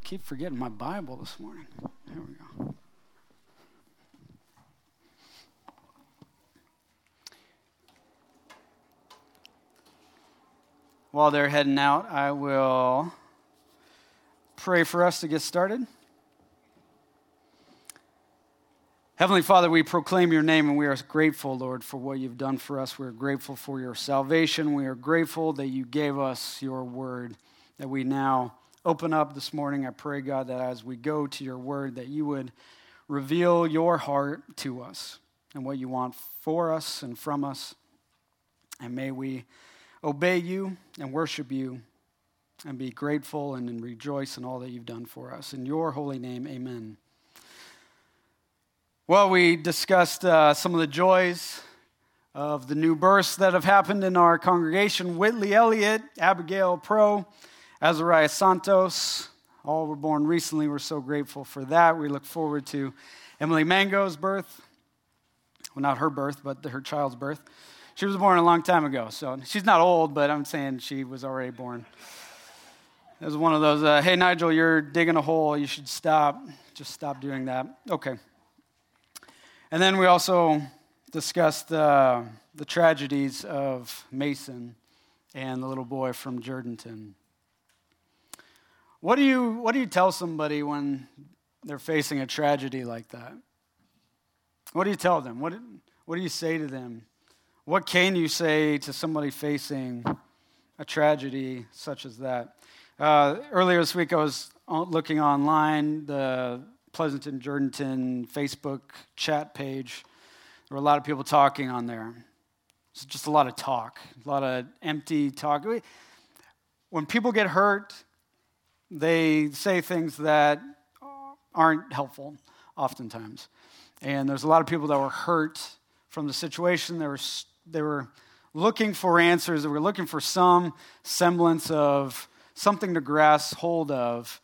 keep forgetting my Bible this morning. Here we go. While they're heading out, I will pray for us to get started. Heavenly Father, we proclaim your name and we are grateful, Lord, for what you've done for us. We are grateful for your salvation. We are grateful that you gave us your word that we now open up this morning. I pray, God, that as we go to your word, that you would reveal your heart to us and what you want for us and from us. And may we obey you and worship you and be grateful and rejoice in all that you've done for us. In your holy name, amen. Well, we discussed some of the joys of the new births that have happened in our congregation. Whitley Elliott, Abigail Pro, Azariah Santos, all were born recently. We're so grateful for that. We look forward to Emily Mango's birth. Well, not her birth, but her child's birth. She was born a long time ago, so she's not old, but I'm saying she was already born. It was one of those, hey, Nigel, you're digging a hole. You should stop. Just stop doing that. Okay. And then we also discussed the tragedies of Mason and the little boy from Jourdanton. What do you tell somebody when they're facing a tragedy like that? What do you tell them? What do you say to them? What can you say to somebody facing a tragedy such as that? Earlier this week, I was looking online, the Pleasanton Jourdanton Facebook chat page. There were a lot of people talking on there. It's just a lot of talk, a lot of empty talk. When people get hurt, they say things that aren't helpful oftentimes. And there's a lot of people that were hurt from the situation. They were looking for answers. They were looking for some semblance of something to grasp hold of.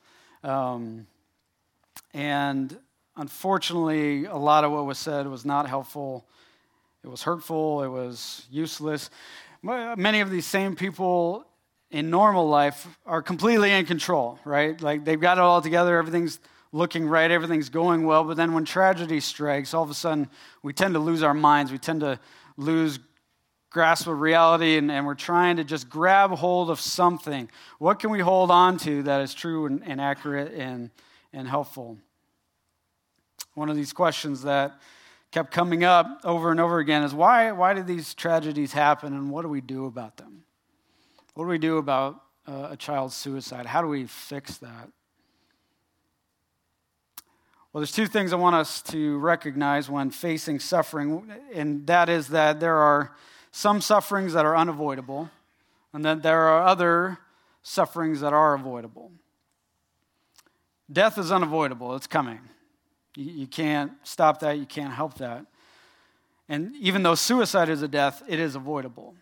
And unfortunately, a lot of what was said was not helpful. It was hurtful. It was useless. Many of these same people in normal life are completely in control, right? Like they've got it all together. Everything's looking right. Everything's going well. But then when tragedy strikes, all of a sudden, we tend to lose our minds. We tend to lose grasp of reality, and we're trying to just grab hold of something. What can we hold on to that is true and accurate and helpful? One of these questions that kept coming up over and over again is why do these tragedies happen, and what do we do about them? What do we do about a child's suicide? How do we fix that? Well, there's two things I want us to recognize when facing suffering, and that is that there are some sufferings that are unavoidable, and that there are other sufferings that are avoidable. Death is unavoidable. It's coming. You can't stop that. You can't help that. And even though suicide is a death, it is avoidable.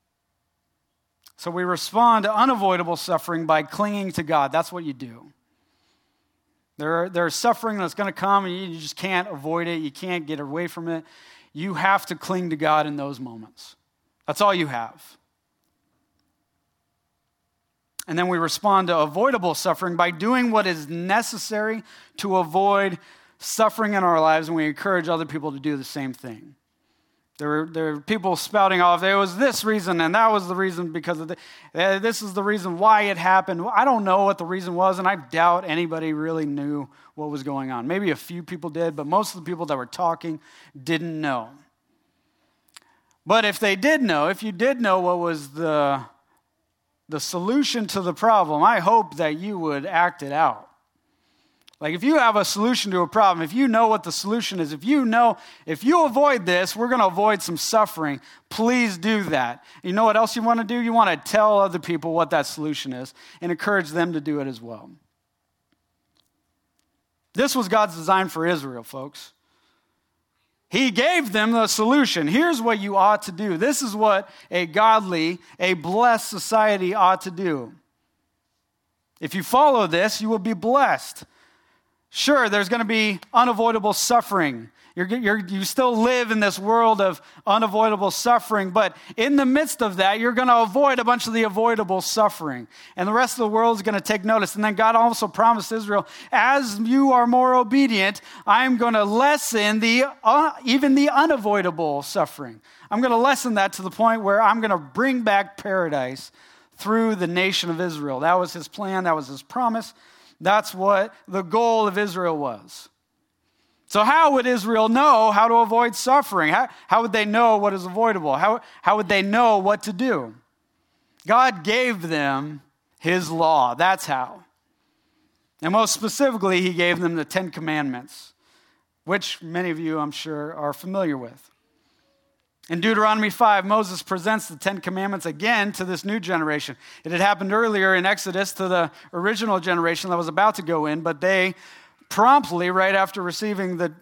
So we respond to unavoidable suffering by clinging to God. That's what you do. There's suffering that's going to come, and you just can't avoid it. You can't get away from it. You have to cling to God in those moments. That's all you have. And then we respond to avoidable suffering by doing what is necessary to avoid suffering in our lives, and we encourage other people to do the same thing. There are people spouting off, there was this reason, and that was the reason because of this is the reason why it happened. I don't know what the reason was, and I doubt anybody really knew what was going on. Maybe a few people did, but most of the people that were talking didn't know. But if they did know, if you did know what was the solution to the problem, I hope that you would act it out. Like if you have a solution to a problem, if you know what the solution is, if you avoid this, we're going to avoid some suffering, please do that. You know what else you want to do? You want to tell other people what that solution is and encourage them to do it as well. This was God's design for Israel, folks. He gave them the solution. Here's what you ought to do. This is what a godly, a blessed society ought to do. If you follow this, you will be blessed. Sure, there's going to be unavoidable suffering. You still live in this world of unavoidable suffering, but in the midst of that, you're going to avoid a bunch of the avoidable suffering. And the rest of the world is going to take notice. And then God also promised Israel, as you are more obedient, I'm going to lessen even the unavoidable suffering. I'm going to lessen that to the point where I'm going to bring back paradise through the nation of Israel. That was his plan. That was his promise. That's what the goal of Israel was. So how would Israel know how to avoid suffering? How would they know what is avoidable? How would they know what to do? God gave them his law. That's how. And most specifically, he gave them the 10 Commandments, which many of you, I'm sure, are familiar with. In Deuteronomy 5, Moses presents the 10 Commandments again to this new generation. It had happened earlier in Exodus to the original generation that was about to go in, but they promptly, right as the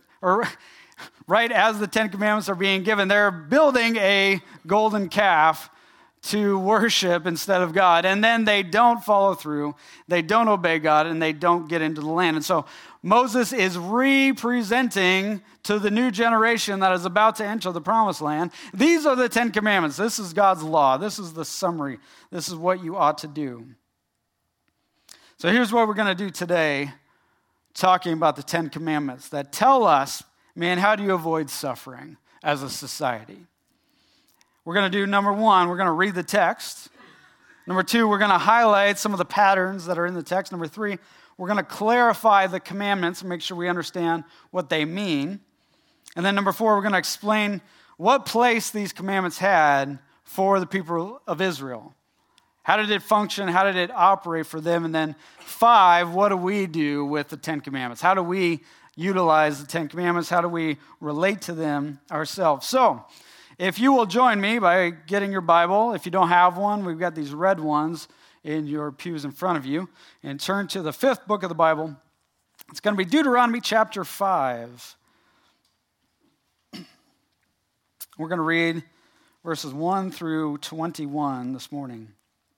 10 Commandments are being given, they're building a golden calf to worship instead of God. And then they don't follow through, they don't obey God, and they don't get into the land. And so Moses is representing to the new generation that is about to enter the promised land. These are the 10 Commandments. This is God's law. This is the summary. This is what you ought to do. So here's what we're going to do today, talking about the 10 Commandments that tell us, man, how do you avoid suffering as a society? We're going to do number 1, we're going to read the text. Number 2, we're going to highlight some of the patterns that are in the text. Number 3, we're going to clarify the commandments and make sure we understand what they mean. And then number 4, we're going to explain what place these commandments had for the people of Israel. How did it function? How did it operate for them? And then 5, what do we do with the 10 Commandments? How do we utilize the 10 Commandments? How do we relate to them ourselves? So, if you will join me by getting your Bible, if you don't have one, we've got these red ones in your pews in front of you, and turn to the 5th book of the Bible. It's going to be Deuteronomy chapter 5. We're going to read verses 1 through 21 this morning.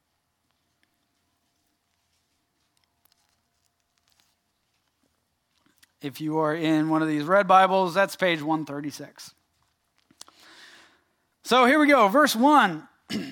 If you are in one of these red Bibles, that's page 136. So here we go, verse 1.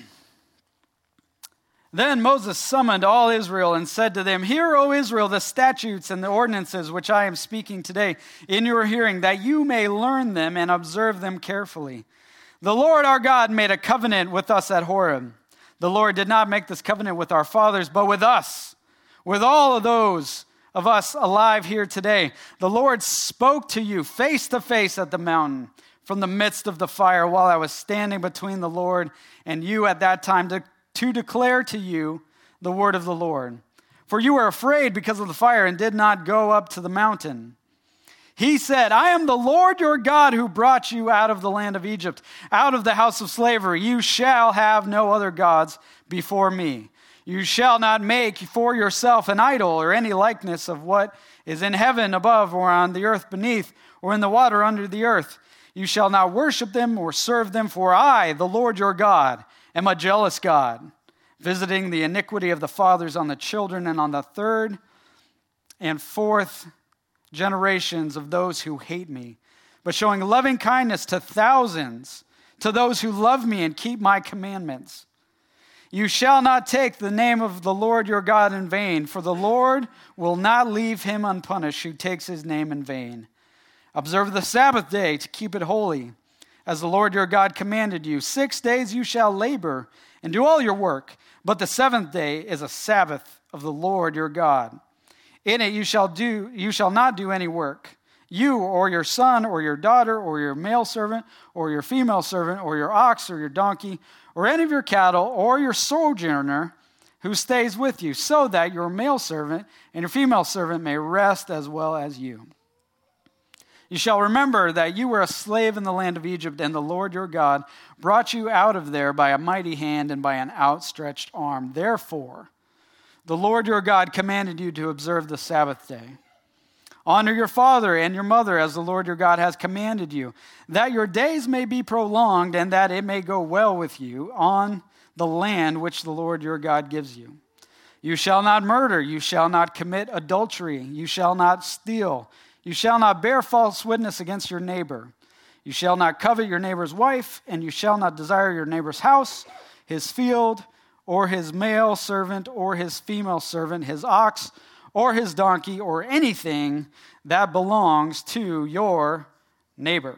Then Moses summoned all Israel and said to them, "Hear, O Israel, the statutes and the ordinances which I am speaking today in your hearing, that you may learn them and observe them carefully. The Lord our God made a covenant with us at Horeb. The Lord did not make this covenant with our fathers, but with us, with all of those of us alive here today. The Lord spoke to you face to face at the mountain from the midst of the fire while I was standing between the Lord and you at that time to declare to you the word of the Lord. For you were afraid because of the fire and did not go up to the mountain. He said, I am the Lord your God who brought you out of the land of Egypt, out of the house of slavery. You shall have no other gods before me. You shall not make for yourself an idol or any likeness of what is in heaven above or on the earth beneath or in the water under the earth. You shall not worship them or serve them, for I, the Lord your God, am a jealous God, visiting the iniquity of the fathers on the children and on the third and fourth generations of those who hate me, but showing loving kindness to thousands, to those who love me and keep my commandments. You shall not take the name of the Lord your God in vain, for the Lord will not leave him unpunished who takes his name in vain. Observe the Sabbath day to keep it holy, as the Lord your God commanded you. 6 days you shall labor and do all your work, but the seventh day is a Sabbath of the Lord your God. In it you shall not do any work, you or your son or your daughter or your male servant or your female servant or your ox or your donkey or any of your cattle or your sojourner who stays with you, so that your male servant and your female servant may rest as well as you. You shall remember that you were a slave in the land of Egypt, and the Lord your God brought you out of there by a mighty hand and by an outstretched arm. Therefore, the Lord your God commanded you to observe the Sabbath day. Honor your father and your mother as the Lord your God has commanded you, that your days may be prolonged and that it may go well with you on the land which the Lord your God gives you. You shall not murder, you shall not commit adultery, you shall not steal, You shall not bear false witness against your neighbor. You shall not covet your neighbor's wife, and you shall not desire your neighbor's house, his field, or his male servant, or his female servant, his ox, or his donkey, or anything that belongs to your neighbor.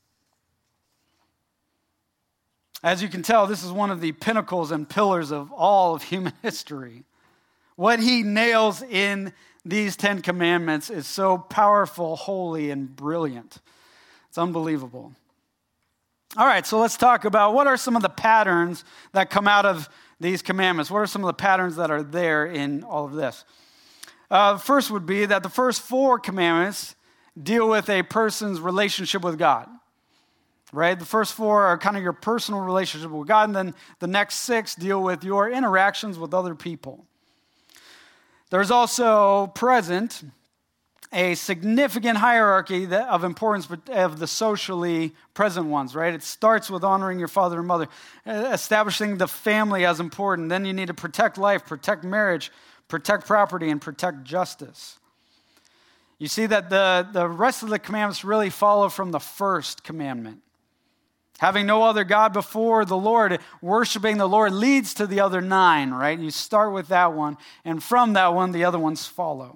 As you can tell, this is one of the pinnacles and pillars of all of human history. What he nails in these 10 commandments is so powerful, holy, and brilliant. It's unbelievable. All right, so let's talk about what are some of the patterns that come out of these commandments. What are some of the patterns that are there in all of this? First would be that the first 4 commandments deal with a person's relationship with God. Right? The first 4 are kind of your personal relationship with God, and then the next 6 deal with your interactions with other people. There's also present a significant hierarchy of importance of the socially present ones, right? It starts with honoring your father and mother, establishing the family as important. Then you need to protect life, protect marriage, protect property, and protect justice. You see that the rest of the commandments really follow from the first commandment. Having no other God before the Lord, worshiping the Lord leads to the other 9, right? You start with that one, and from that one, the other ones follow.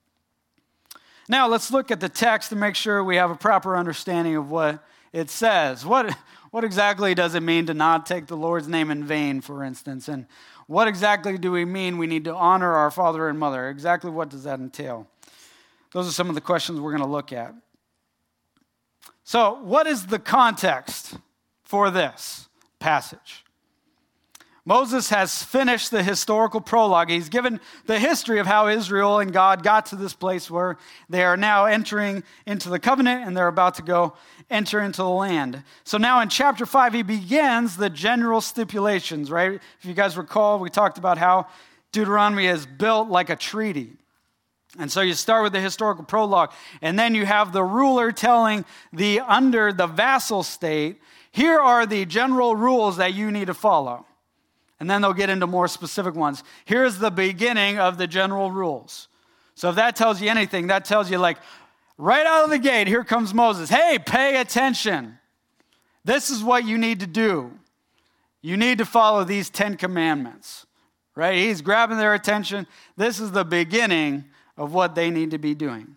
Now, let's look at the text to make sure we have a proper understanding of what it says. What exactly does it mean to not take the Lord's name in vain, for instance? And what exactly do we mean we need to honor our father and mother? Exactly what does that entail? Those are some of the questions we're going to look at. So, what is the context for this passage? Moses has finished the historical prologue. He's given the history of how Israel and God got to this place where they are now entering into the covenant and they're about to go enter into the land. So now in chapter 5, he begins the general stipulations, right? If you guys recall, we talked about how Deuteronomy is built like a treaty. And so you start with the historical prologue, and then you have the ruler telling under the vassal state, here are the general rules that you need to follow. And then they'll get into more specific ones. Here's the beginning of the general rules. So if that tells you anything, that tells you like right out of the gate, here comes Moses. Hey, pay attention. This is what you need to do. You need to follow these 10 commandments, right? He's grabbing their attention. This is the beginning of what they need to be doing.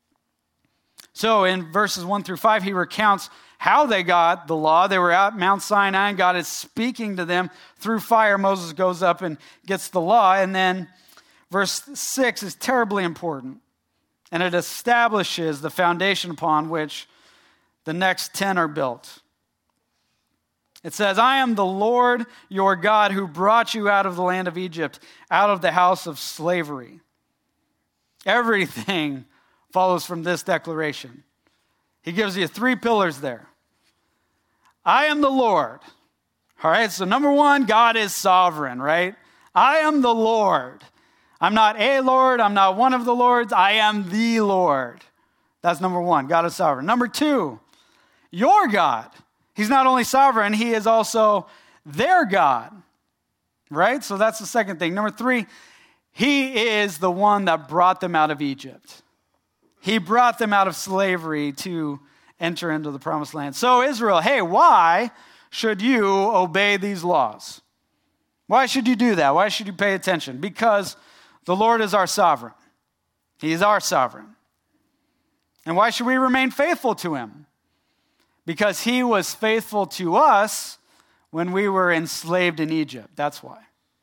So in verses 1 through 5, he recounts how they got the law. They were at Mount Sinai, and God is speaking to them through fire. Moses goes up and gets the law. And then verse 6 is terribly important, and it establishes the foundation upon which the next 10 are built. It says, I am the Lord your God who brought you out of the land of Egypt, out of the house of slavery. Everything follows from this declaration. He gives you 3 pillars there. I am the Lord. All right, so number 1, God is sovereign, right? I am the Lord. I'm not a Lord. I'm not one of the Lords. I am the Lord. That's number 1. God is sovereign. Number 2, your God. He's not only sovereign, he is also their God, right? So that's the second thing. Number 3, he is the one that brought them out of Egypt. He brought them out of slavery to enter into the promised land. So Israel, hey, why should you obey these laws? Why should you do that? Why should you pay attention? Because the Lord is our sovereign. He is our sovereign. And why should we remain faithful to him? Because he was faithful to us when we were enslaved in Egypt. That's why.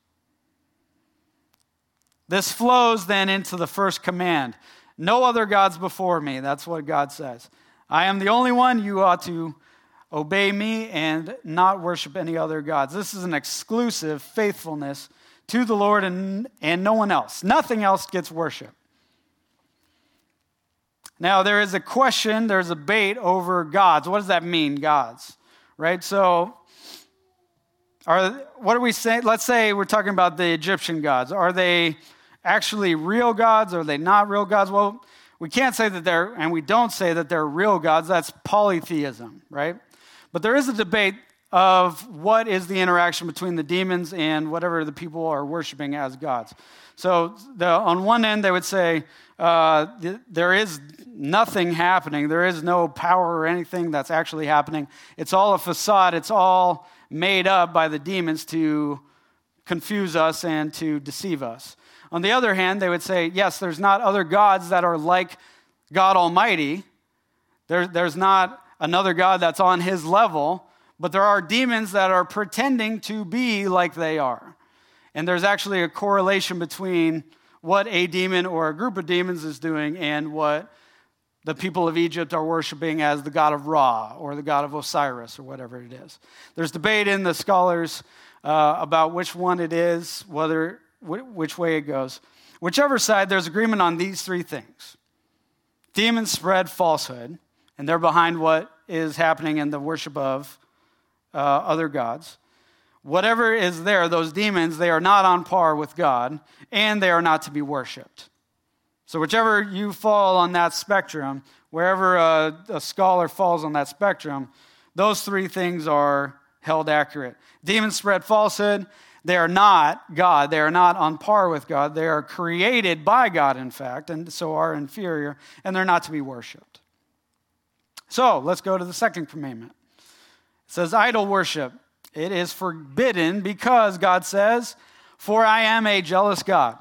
This flows then into the first command. No other gods before me. That's what God says. I am the only one. You ought to obey me and not worship any other gods. This is an exclusive faithfulness to the Lord and no one else. Nothing else gets worship. Now, there is a question, there's a debate over gods. What does that mean, gods? Right? So, what are we saying? Let's say we're talking about the Egyptian gods. Are they actually real gods? Are they not real gods? Well, we can't say that they're, and we don't say that they're real gods. That's polytheism, right? But there is a debate of what is the interaction between the demons and whatever the people are worshiping as gods. So on one end, they would say there is nothing happening. There is no power or anything that's actually happening. It's all a facade. It's all made up by the demons to confuse us and to deceive us. On the other hand, they would say, yes, there's not other gods that are like God Almighty. There's not another God that's on his level, but there are demons that are pretending to be like they are. And there's actually a correlation between what a demon or a group of demons is doing and what the people of Egypt are worshiping as the god of Ra or the god of Osiris or whatever it is. There's debate in the scholars about which one it is, which way it goes. Whichever side, there's agreement on these three things. Demons spread falsehood, and they're behind what is happening in the worship of other gods. Whatever is there, those demons, they are not on par with God, and they are not to be worshipped. So whichever you fall on that spectrum, wherever a scholar falls on that spectrum, those three things are held accurate. Demons spread falsehood. They are not God. They are not on par with God. They are created by God, in fact, and so are inferior, and they're not to be worshipped. So let's go to the second commandment. It says, idol worship. It is forbidden because God says, for I am a jealous God.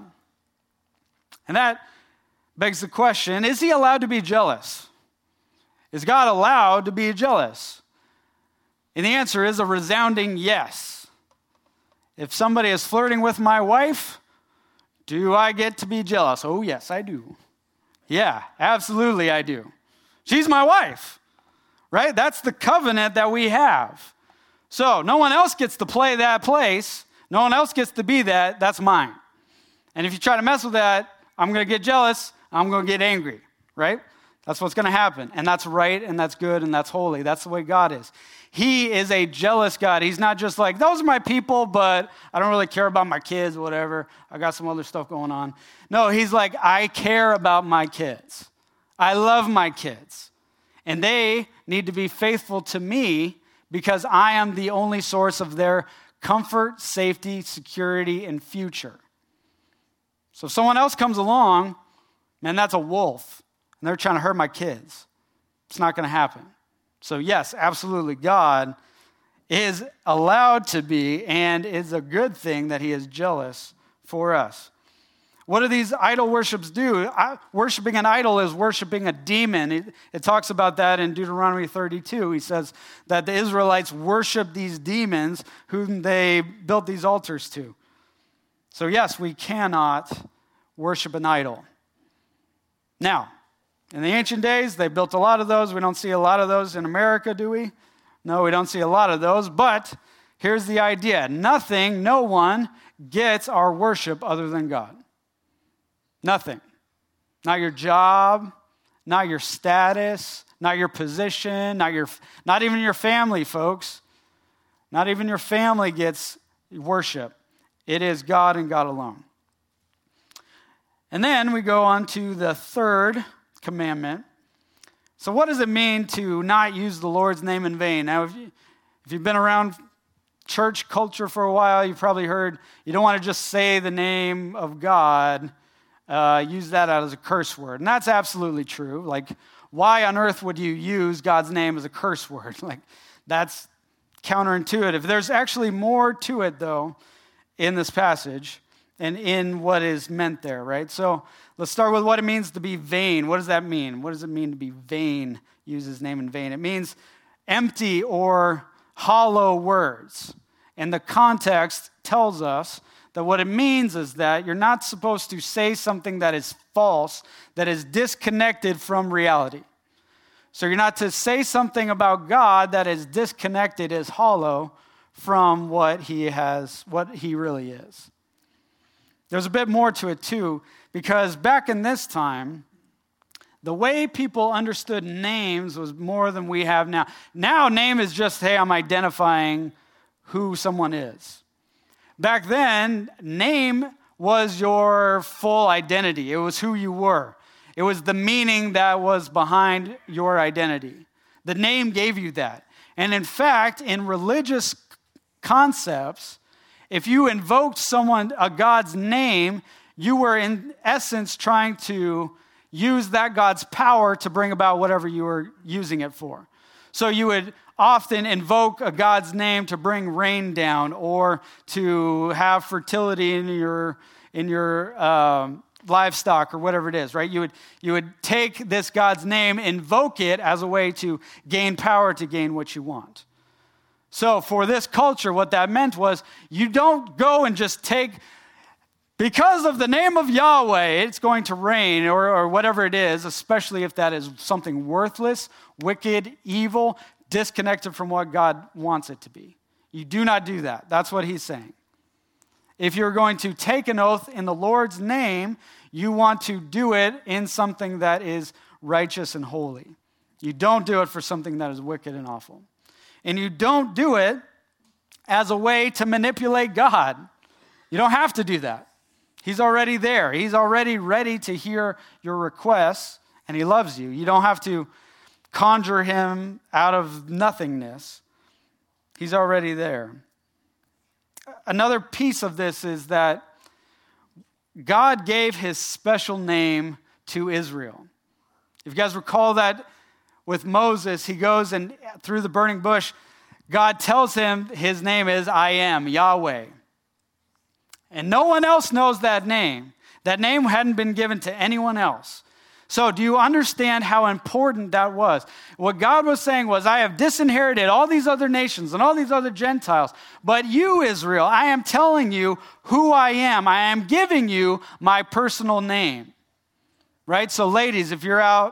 And that begs the question, is he allowed to be jealous? Is God allowed to be jealous? And the answer is a resounding yes. If somebody is flirting with my wife, do I get to be jealous? Oh, yes, I do. Yeah, absolutely I do. She's my wife, right? That's the covenant that we have. So no one else gets to play that place. No one else gets to be that. That's mine. And if you try to mess with that, I'm going to get jealous. I'm going to get angry, right? That's what's going to happen. And that's right, and that's good, and that's holy. That's the way God is. He is a jealous God. He's not just like, those are my people, but I don't really care about my kids or whatever. I got some other stuff going on. No, he's like, I care about my kids. I love my kids. And they need to be faithful to me because I am the only source of their comfort, safety, security, and future. So if someone else comes along, man, that's a wolf, and they're trying to hurt my kids. It's not going to happen. So yes, absolutely, God is allowed to be, and it's a good thing that he is jealous for us. What do these idol worships do? Worshipping an idol is worshiping a demon. It talks about that in Deuteronomy 32. He says that the Israelites worship these demons whom they built these altars to. So yes, we cannot worship an idol. Now, in the ancient days, they built a lot of those. We don't see a lot of those in America, do we? No, we don't see a lot of those. But here's the idea. Nothing, no one gets our worship other than God. Nothing. Not your job, not your status, not your position, not even your family, folks. Not even your family gets worship. It is God and God alone. And then we go on to the third commandment. So what does it mean to not use the Lord's name in vain? Now, if you've been around church culture for a while, you've probably heard you don't want to just say the name of God, use that as a curse word. And that's absolutely true. Like, why on earth would you use God's name as a curse word? Like, that's counterintuitive. There's actually more to it, though, in this passage and in what is meant there, right? So let's start with what it means to be vain. What does that mean? What does it mean to be vain? Use his name in vain. It means empty or hollow words. And the context tells us that what it means is that you're not supposed to say something that is false, that is disconnected from reality. So you're not to say something about God that is disconnected, is hollow from what he really is. There's a bit more to it too, because back in this time, the way people understood names was more than we have now. Now, name is just, hey, I'm identifying who someone is. Back then, name was your full identity. It was who you were. It was the meaning that was behind your identity. The name gave you that. And in fact, in religious concepts, if you invoked a God's name, you were in essence trying to use that God's power to bring about whatever you were using it for. So you would often invoke a God's name to bring rain down or to have fertility in your livestock or whatever it is, right? You would take this God's name, invoke it as a way to gain power to gain what you want. So for this culture, what that meant was you don't go and just take, because of the name of Yahweh, it's going to rain or whatever it is, especially if that is something worthless, wicked, evil, disconnected from what God wants it to be. You do not do that. That's what he's saying. If you're going to take an oath in the Lord's name, you want to do it in something that is righteous and holy. You don't do it for something that is wicked and awful. And you don't do it as a way to manipulate God. You don't have to do that. He's already there. He's already ready to hear your requests, and he loves you. You don't have to conjure him out of nothingness. He's already there. Another piece of this is that God gave his special name to Israel. If you guys recall that with Moses, he goes and through the burning bush, God tells him his name is I am, Yahweh. And no one else knows that name. That name hadn't been given to anyone else. So do you understand how important that was? What God was saying was, I have disinherited all these other nations and all these other Gentiles, but you, Israel, I am telling you who I am. I am giving you my personal name. Right? So ladies, if you're out,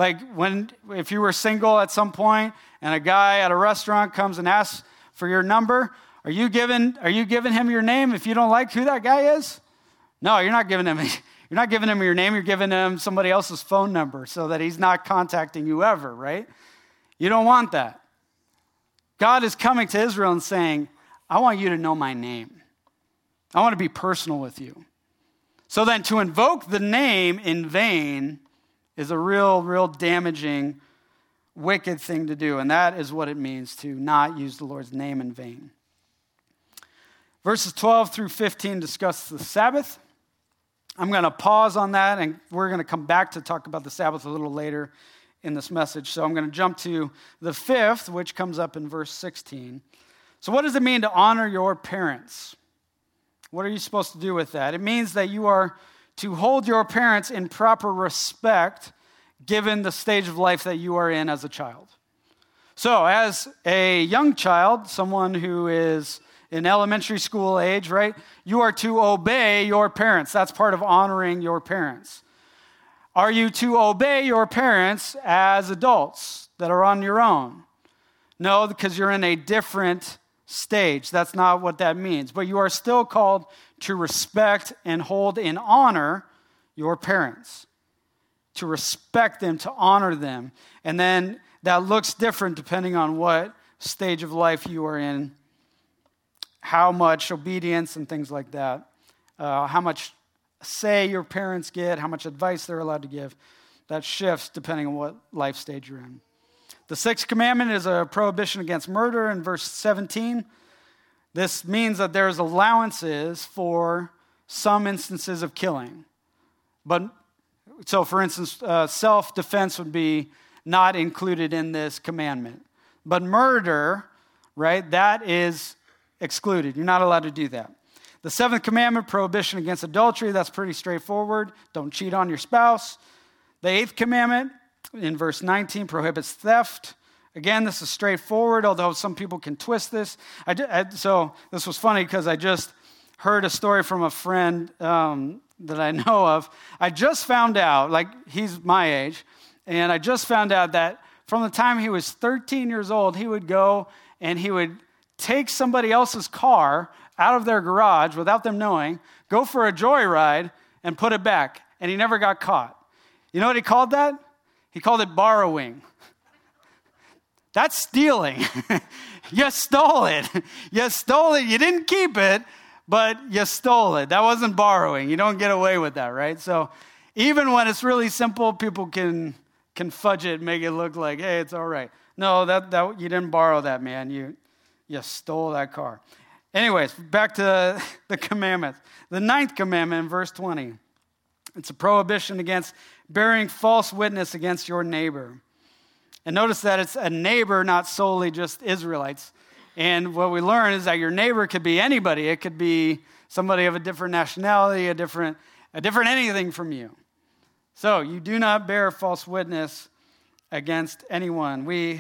if you were single at some point and a guy at a restaurant comes and asks for your number, are you giving him your name if you don't like who that guy is? No, you're not giving him your name, you're giving him somebody else's phone number so that he's not contacting you ever, right? You don't want that. God is coming to Israel and saying, I want you to know my name. I want to be personal with you. So then to invoke the name in vain is a real damaging, wicked thing to do. And that is what it means to not use the Lord's name in vain. Verses 12 through 15 discuss the Sabbath. I'm going to pause on that, and we're going to come back to talk about the Sabbath a little later in this message. So I'm going to jump to the fifth, which comes up in verse 16. So what does it mean to honor your parents? What are you supposed to do with that? It means that you are to hold your parents in proper respect given the stage of life that you are in as a child. So as a young child, someone who is in elementary school age, right? You are to obey your parents. That's part of honoring your parents. Are you to obey your parents as adults that are on your own? No, because you're in a different stage. That's not what that means. But you are still called to respect and hold in honor your parents. To respect them, to honor them. And then that looks different depending on what stage of life you are in. How much obedience and things like that, how much say your parents get, how much advice they're allowed to give, that shifts depending on what life stage you're in. The sixth commandment is a prohibition against murder in verse 17. This means that there's allowances for some instances of killing. So for instance, self-defense would be not included in this commandment. But murder, right, that is excluded. You're not allowed to do that. The seventh commandment, prohibition against adultery, that's pretty straightforward. Don't cheat on your spouse. The eighth commandment, in verse 19, prohibits theft. Again, this is straightforward, although some people can twist this. So this was funny because I just heard a story from a friend that I know of. I just found out, he's my age, and I just found out that from the time he was 13 years old, he would go and he would take somebody else's car out of their garage without them knowing, go for a joyride, and put it back. And he never got caught. You know what he called that? He called it borrowing. That's stealing. You stole it. You stole it. You didn't keep it, but you stole it. That wasn't borrowing. You don't get away with that, right? So even when it's really simple, people can fudge it, make it look like, hey, it's all right. No, that you didn't borrow that, man. You stole that car. Anyways, back to the commandments. The 9th commandment in verse 20. It's a prohibition against bearing false witness against your neighbor. And notice that it's a neighbor, not solely just Israelites. And what we learn is that your neighbor could be anybody. It could be somebody of a different nationality, a different anything from you. So you do not bear false witness against anyone. The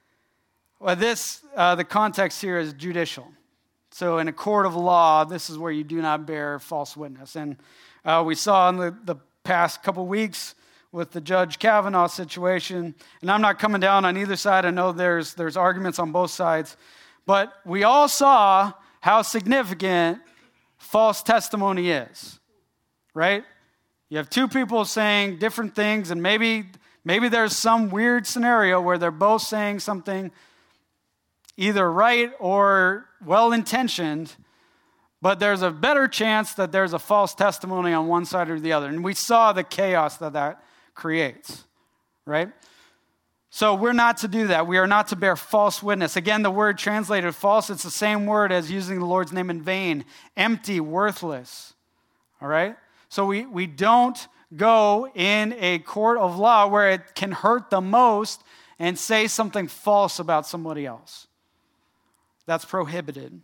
context here is judicial. So in a court of law, this is where you do not bear false witness. And we saw in the past couple weeks with the Judge Kavanaugh situation, and I'm not coming down on either side. I know there's arguments on both sides. But we all saw how significant false testimony is, right? You have two people saying different things, and maybe there's some weird scenario where they're both saying something either right or well-intentioned, but there's a better chance that there's a false testimony on one side or the other. And we saw the chaos that creates, right? So we're not to do that. We are not to bear false witness. Again, the word translated false, it's the same word as using the Lord's name in vain, empty, worthless, all right? So we don't go in a court of law where it can hurt the most and say something false about somebody else. That's prohibited.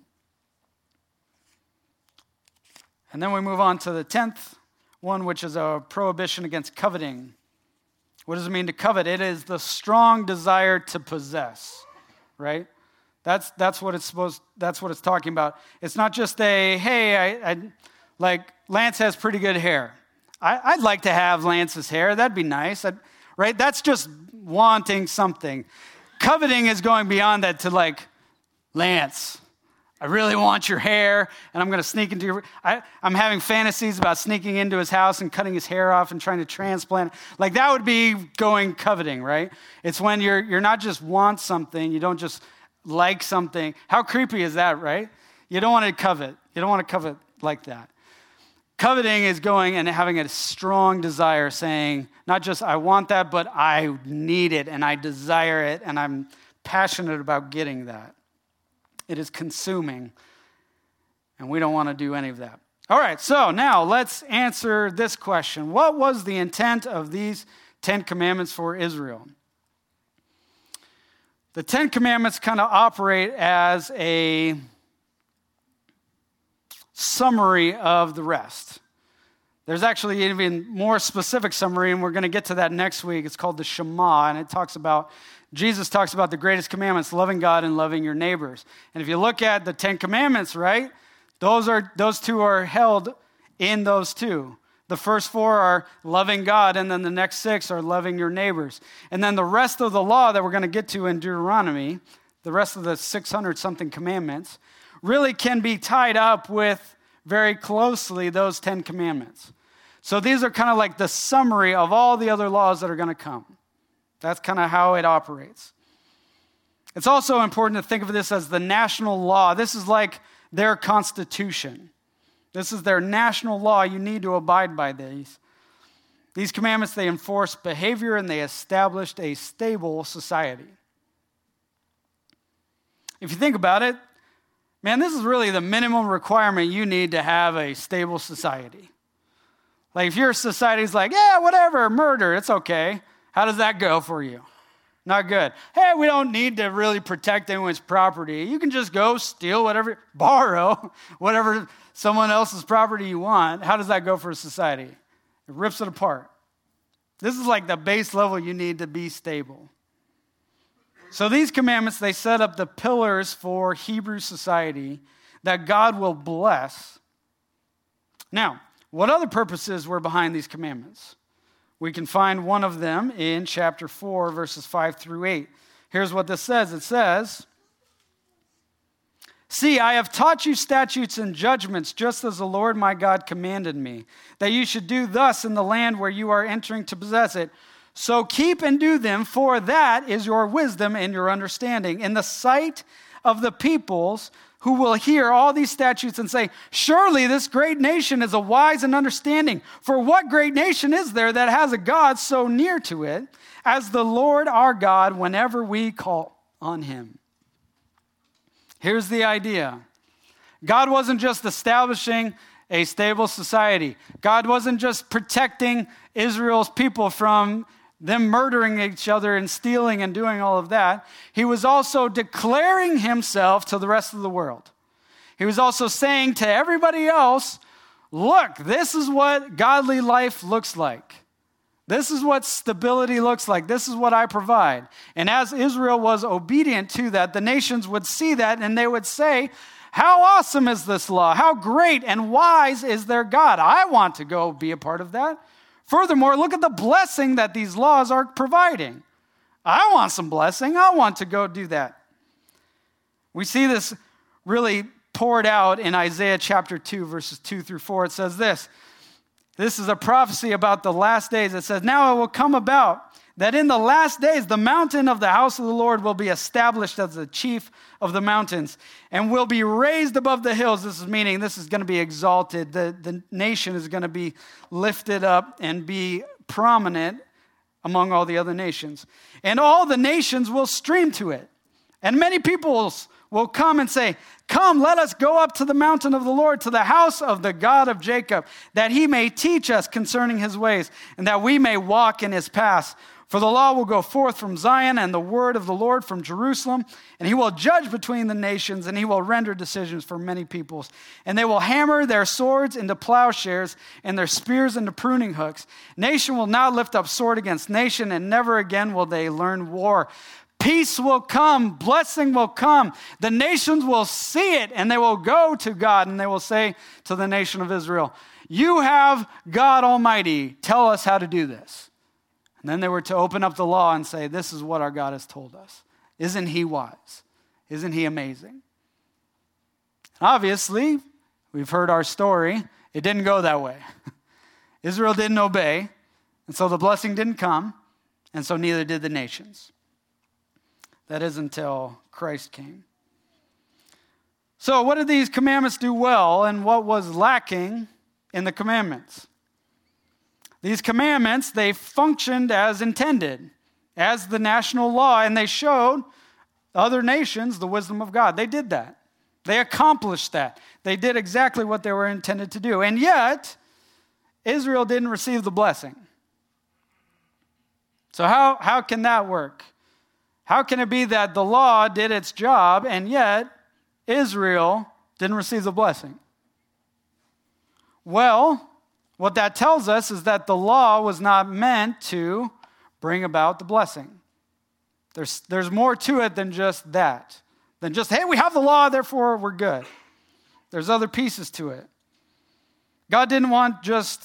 And then we move on to the 10th one, which is a prohibition against coveting. What does it mean to covet? It is the strong desire to possess, right? That's what it's talking about. It's not just I like Lance has pretty good hair. I'd like to have Lance's hair. That'd be nice, right? That's just wanting something. Coveting is going beyond that to like, Lance, I really want your hair, and I'm going to sneak into your... I'm having fantasies about sneaking into his house and cutting his hair off and trying to transplant it. Like, that would be going coveting, right? It's when you're not just want something, you don't just like something. How creepy is that, right? You don't want to covet. You don't want to covet like that. Coveting is going and having a strong desire, saying, not just I want that, but I need it, and I desire it, and I'm passionate about getting that. It is consuming, and we don't want to do any of that. All right, so now let's answer this question. What was the intent of these 10 commandments for Israel? The 10 commandments kind of operate as a summary of the rest. There's actually an even more specific summary, and we're going to get to that next week. It's called the Shema, and Jesus talks about the greatest commandments, loving God and loving your neighbors. And if you look at the 10 commandments, right, those two are held in those two. The first 4 are loving God, and then the next 6 are loving your neighbors. And then the rest of the law that we're going to get to in Deuteronomy, the rest of the 600-something commandments, really can be tied up with very closely those 10 commandments. So these are kind of like the summary of all the other laws that are going to come. That's kind of how it operates. It's also important to think of this as the national law. This is like their constitution. This is their national law. You need to abide by these. These commandments, they enforce behavior and they established a stable society. If you think about it, man, this is really the minimum requirement you need to have a stable society. Like if your society's like, yeah, whatever, murder, it's okay. How does that go for you? Not good. Hey, we don't need to really protect anyone's property. You can just go steal borrow whatever someone else's property you want. How does that go for a society? It rips it apart. This is like the base level you need to be stable. So these commandments, they set up the pillars for Hebrew society that God will bless. Now, what other purposes were behind these commandments? We can find one of them in chapter 4, verses 5 through 8. Here's what this says. It says, "See, I have taught you statutes and judgments, just as the Lord my God commanded me, that you should do thus in the land where you are entering to possess it. So keep and do them, for that is your wisdom and your understanding in the sight of the peoples who will hear all these statutes and say, surely this great nation is a wise and understanding. For what great nation is there that has a God so near to it as the Lord our God whenever we call on him?" Here's the idea. God wasn't just establishing a stable society. God wasn't just protecting Israel's people from them murdering each other and stealing and doing all of that. He was also declaring himself to the rest of the world. He was also saying to everybody else, look, this is what godly life looks like. This is what stability looks like. This is what I provide. And as Israel was obedient to that, the nations would see that and they would say, how awesome is this law? How great and wise is their God? I want to go be a part of that. Furthermore, look at the blessing that these laws are providing. I want some blessing. I want to go do that. We see this really poured out in Isaiah chapter 2, verses 2 through 4. It says this. This is a prophecy about the last days. It says, now it will come about that in the last days, the mountain of the house of the Lord will be established as the chief of the mountains and will be raised above the hills. This is meaning this is going to be exalted. The nation is going to be lifted up and be prominent among all the other nations. And all the nations will stream to it. And many peoples will come and say, come, let us go up to the mountain of the Lord, to the house of the God of Jacob, that he may teach us concerning his ways, and that we may walk in his paths. For the law will go forth from Zion, and the word of the Lord from Jerusalem, and he will judge between the nations, and he will render decisions for many peoples. And they will hammer their swords into plowshares, and their spears into pruning hooks. Nation will not lift up sword against nation, and never again will they learn war. Peace will come, blessing will come. The nations will see it, and they will go to God, and they will say to the nation of Israel, you have God Almighty. Tell us how to do this. And then they were to open up the law and say, this is what our God has told us. Isn't he wise? Isn't he amazing? Obviously, we've heard our story. It didn't go that way. Israel didn't obey, and so the blessing didn't come, and so neither did the nations. That is until Christ came. So what did these commandments do well, and what was lacking in the commandments? These commandments, they functioned as intended, as the national law, and they showed other nations the wisdom of God. They did that. They accomplished that. They did exactly what they were intended to do. And yet, Israel didn't receive the blessing. So how can that work? How can it be that the law did its job, and yet Israel didn't receive the blessing? Well, what that tells us is that the law was not meant to bring about the blessing. There's more to it than just that. Than just, hey, we have the law, therefore we're good. There's other pieces to it. God didn't want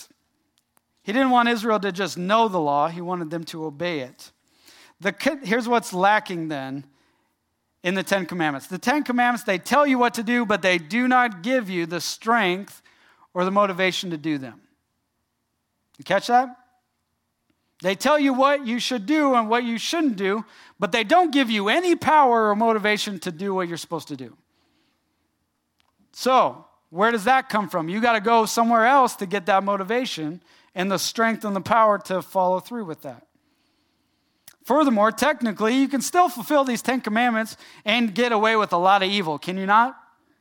Israel to just know the law. He wanted them to obey it. Here's what's lacking then in the Ten Commandments. The Ten Commandments, they tell you what to do, but they do not give you the strength or the motivation to do them. You catch that? They tell you what you should do and what you shouldn't do, but they don't give you any power or motivation to do what you're supposed to do. So, where does that come from? You got to go somewhere else to get that motivation and the strength and the power to follow through with that. Furthermore, technically, you can still fulfill these 10 commandments and get away with a lot of evil, can you not?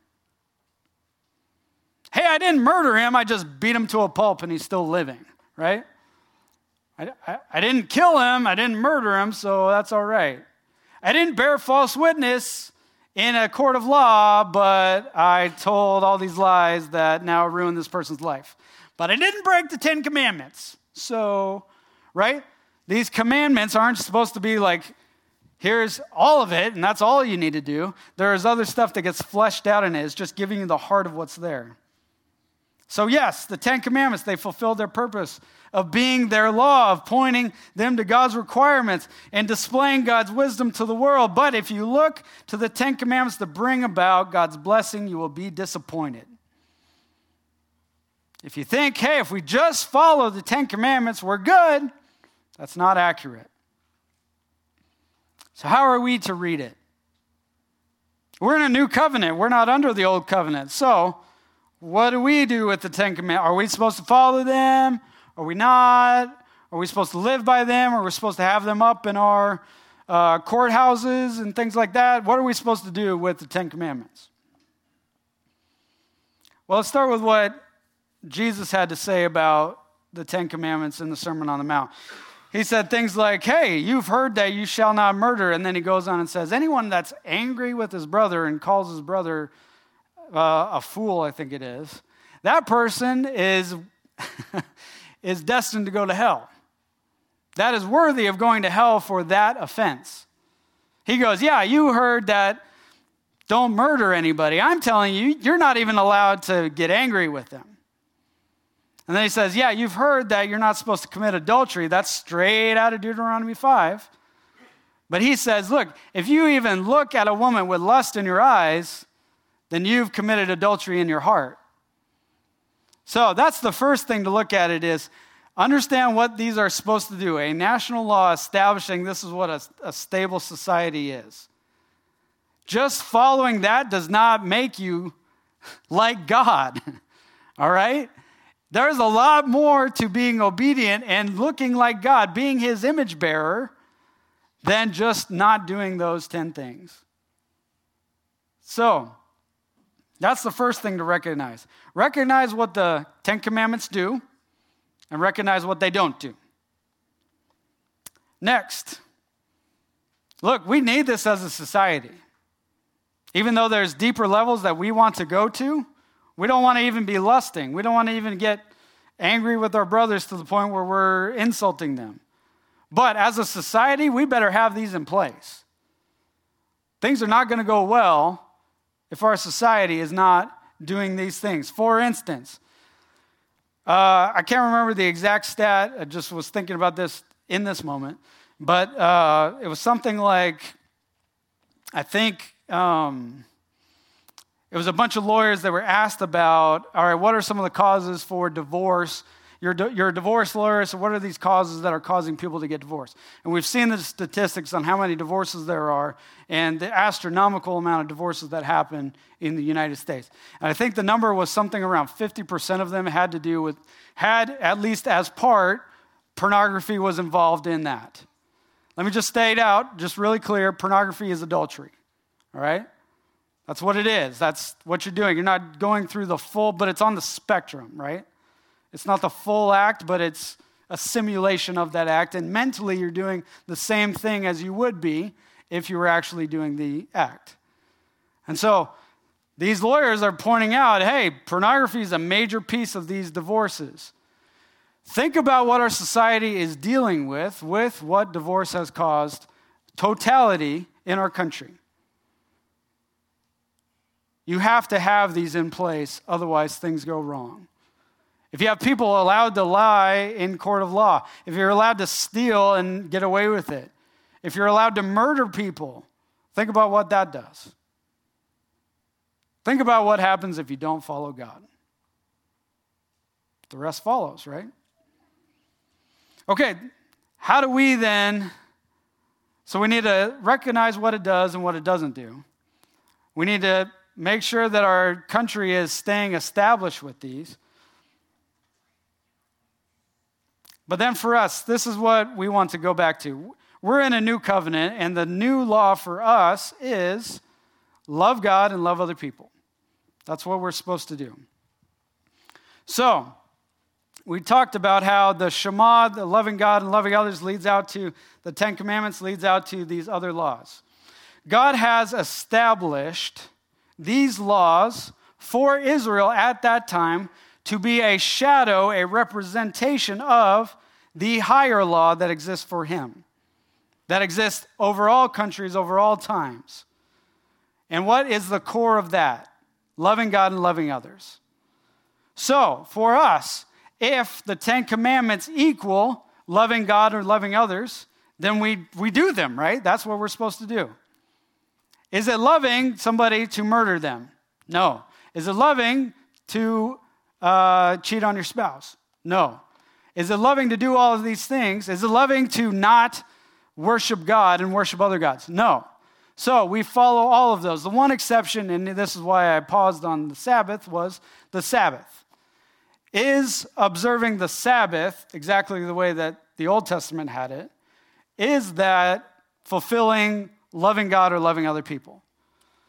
Hey, I didn't murder him, I just beat him to a pulp and he's still living, right? I didn't kill him, I didn't murder him, so that's all right. I didn't bear false witness in a court of law, but I told all these lies that now ruin this person's life. But I didn't break the 10 commandments. So, right? These commandments aren't supposed to be like, here's all of it, and that's all you need to do. There's other stuff that gets fleshed out in it. It's just giving you the heart of what's there. So yes, the 10 commandments, they fulfilled their purpose of being their law, of pointing them to God's requirements and displaying God's wisdom to the world. But if you look to the 10 commandments to bring about God's blessing, you will be disappointed. If you think, hey, if we just follow the 10 commandments, we're good, that's not accurate. So how are we to read it? We're in a new covenant. We're not under the old covenant. So what do we do with the 10 commandments? Are we supposed to follow them? Are we not? Are we supposed to live by them? Are we supposed to have them up in our courthouses and things like that? What are we supposed to do with the 10 commandments? Well, let's start with what Jesus had to say about the Ten Commandments in the Sermon on the Mount. He said things like, hey, you've heard that you shall not murder. And then he goes on and says, anyone that's angry with his brother and calls his brother a fool, I think it is, that person is destined to go to hell. That is worthy of going to hell for that offense. He goes, yeah, you heard that don't murder anybody. I'm telling you, you're not even allowed to get angry with them. And then he says, yeah, you've heard that you're not supposed to commit adultery. That's straight out of Deuteronomy 5. But he says, look, if you even look at a woman with lust in your eyes, then you've committed adultery in your heart. So that's the first thing to look at it is understand what these are supposed to do. A national law establishing this is what a stable society is. Just following that does not make you like God. All right? There's a lot more to being obedient and looking like God, being his image bearer, than just not doing those 10 things. So, that's the first thing to recognize. Recognize what the 10 Commandments do, and recognize what they don't do. Next, look, we need this as a society. Even though there's deeper levels that we want to go to, we don't want to even be lusting. We don't want to even get angry with our brothers to the point where we're insulting them. But as a society, we better have these in place. Things are not going to go well if our society is not doing these things. For instance, I can't remember the exact stat. I just was thinking about this in this moment. But it was something like, I think it was a bunch of lawyers that were asked about, all right, what are some of the causes for divorce? You're a divorce lawyer, so what are these causes that are causing people to get divorced? And we've seen the statistics on how many divorces there are and the astronomical amount of divorces that happen in the United States. And I think the number was something around 50% of them had to do with, at least as part, pornography was involved in that. Let me just state out, just really clear, pornography is adultery, all right? That's what it is. That's what you're doing. You're not going through the full, but it's on the spectrum, right? It's not the full act, but it's a simulation of that act. And mentally, you're doing the same thing as you would be if you were actually doing the act. And so these lawyers are pointing out, hey, pornography is a major piece of these divorces. Think about what our society is dealing with what divorce has caused, totality in our country. You have to have these in place, otherwise things go wrong. If you have people allowed to lie in court of law, if you're allowed to steal and get away with it, if you're allowed to murder people, think about what that does. Think about what happens if you don't follow God. The rest follows, right? Okay, how do we then, so we need to recognize what it does and what it doesn't do. We need to make sure that our country is staying established with these. But then for us, this is what we want to go back to. We're in a new covenant, and the new law for us is love God and love other people. That's what we're supposed to do. So, we talked about how the Shema, the loving God and loving others, leads out to the 10 Commandments, leads out to these other laws. God has established these laws for Israel at that time to be a shadow, a representation of the higher law that exists for him, that exists over all countries, over all times. And what is the core of that? Loving God and loving others. So, for us, if the 10 Commandments equal loving God or loving others, then we do them, right? That's what we're supposed to do. Is it loving somebody to murder them? No. Is it loving to cheat on your spouse? No. Is it loving to do all of these things? Is it loving to not worship God and worship other gods? No. So we follow all of those. The one exception, and this is why I paused on the Sabbath, was the Sabbath. Is observing the Sabbath exactly the way that the Old Testament had it? Is that fulfilling loving God or loving other people?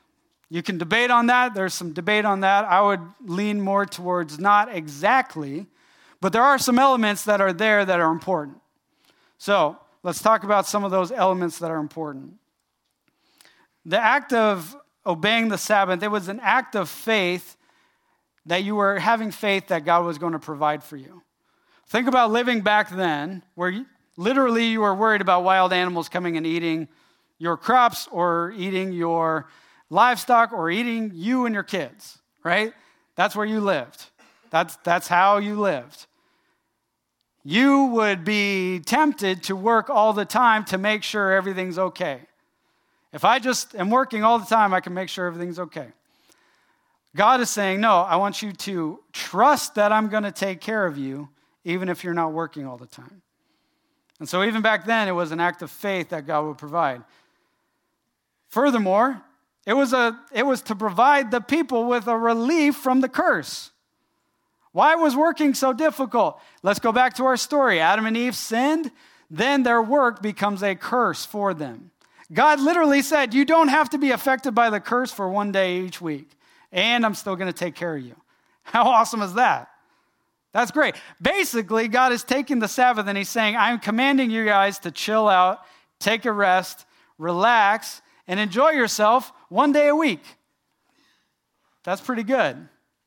You can debate on that. There's some debate on that. I would lean more towards not exactly, but there are some elements that are there that are important. So let's talk about some of those elements that are important. The act of obeying the Sabbath, it was an act of faith that you were having faith that God was going to provide for you. Think about living back then where literally you were worried about wild animals coming and eating your crops or eating your livestock or eating you and your kids, right? That's where you lived. That's how you lived. You would be tempted to work all the time to make sure everything's okay. If I just am working all the time, I can make sure everything's okay. God is saying, no, I want you to trust that I'm going to take care of you, even if you're not working all the time. And so even back then, it was an act of faith that God would provide. Furthermore, it was to provide the people with a relief from the curse. Why was working so difficult? Let's go back to our story. Adam and Eve sinned, then their work becomes a curse for them. God literally said, you don't have to be affected by the curse for one day each week, and I'm still going to take care of you. How awesome is that? That's great. Basically, God is taking the Sabbath and he's saying, I'm commanding you guys to chill out, take a rest, relax, and enjoy yourself one day a week. That's pretty good.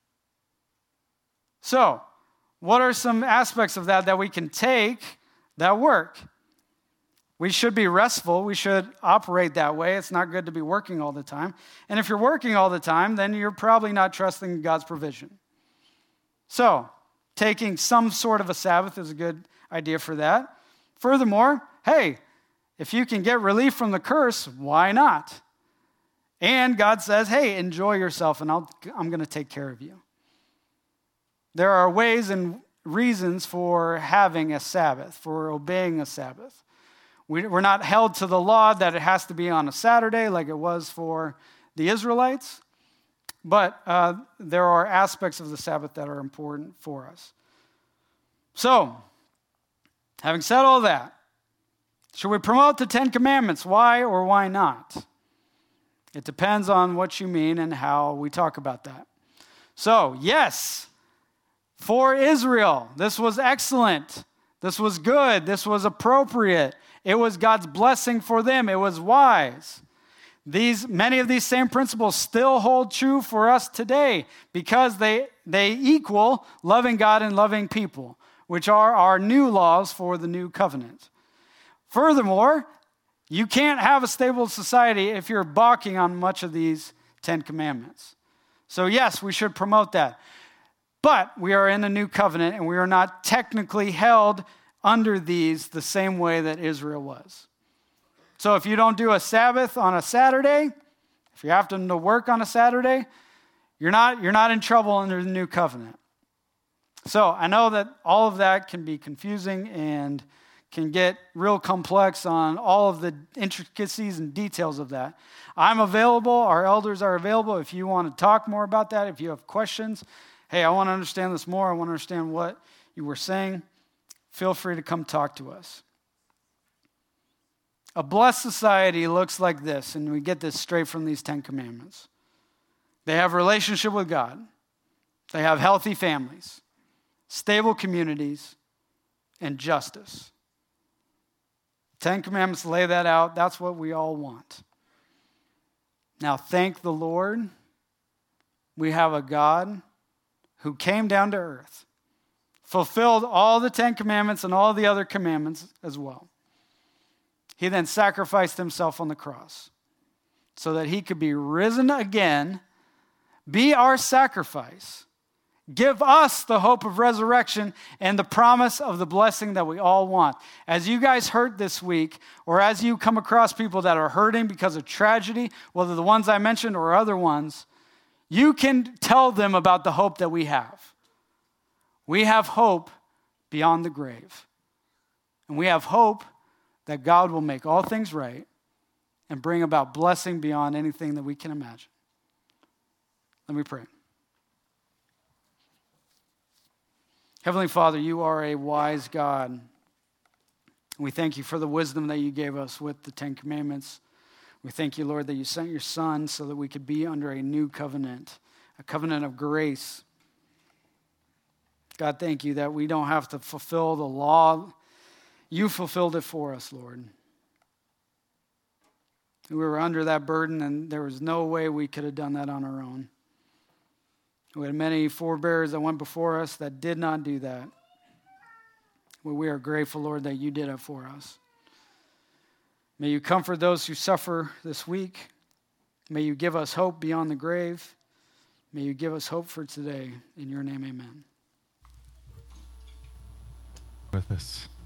So, what are some aspects of that we can take that work? We should be restful. We should operate that way. It's not good to be working all the time. And if you're working all the time, then you're probably not trusting God's provision. So, taking some sort of a Sabbath is a good idea for that. Furthermore, hey, if you can get relief from the curse, why not? And God says, hey, enjoy yourself, and I'm going to take care of you. There are ways and reasons for having a Sabbath, for obeying a Sabbath. We're not held to the law that it has to be on a Saturday like it was for the Israelites, but there are aspects of the Sabbath that are important for us. So, having said all that, should we promote the Ten Commandments? Why or why not? It depends on what you mean and how we talk about that. So, yes, for Israel, this was excellent. This was good. This was appropriate. It was God's blessing for them. It was wise. Many of these same principles still hold true for us today because they equal loving God and loving people, which are our new laws for the new covenant. Furthermore, you can't have a stable society if you're balking on much of these 10 commandments. So yes, we should promote that. But we are in a new covenant and we are not technically held under these the same way that Israel was. So if you don't do a Sabbath on a Saturday, if you have to work on a Saturday, you're not in trouble under the new covenant. So I know that all of that can be confusing and can get real complex on all of the intricacies and details of that. I'm available. Our elders are available if you want to talk more about that, if you have questions. Hey, I want to understand this more. I want to understand what you were saying. Feel free to come talk to us. A blessed society looks like this, and we get this straight from these 10 commandments. They have a relationship with God. They have healthy families, stable communities, and justice. 10 commandments lay that out. That's what we all want. Now, thank the Lord. We have a God who came down to earth, fulfilled all the 10 commandments and all the other commandments as well. He then sacrificed himself on the cross so that he could be risen again, be our sacrifice, give us the hope of resurrection and the promise of the blessing that we all want. As you guys hurt this week, or as you come across people that are hurting because of tragedy, whether the ones I mentioned or other ones, you can tell them about the hope that we have. We have hope beyond the grave. And we have hope that God will make all things right and bring about blessing beyond anything that we can imagine. Let me pray. Heavenly Father, you are a wise God. We thank you for the wisdom that you gave us with the 10 Commandments. We thank you, Lord, that you sent your Son so that we could be under a new covenant, a covenant of grace. God, thank you that we don't have to fulfill the law. You fulfilled it for us, Lord. We were under that burden, and there was no way we could have done that on our own. We had many forebears that went before us that did not do that. Well, we are grateful, Lord, that you did it for us. May you comfort those who suffer this week. May you give us hope beyond the grave. May you give us hope for today. In your name, amen. With us.